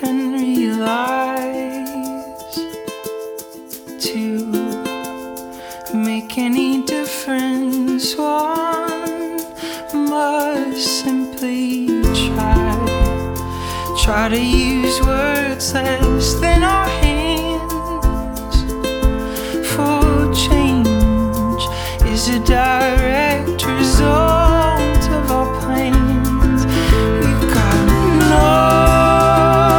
and realize to make any difference, one must simply try to use words less than our hands, for change is a direct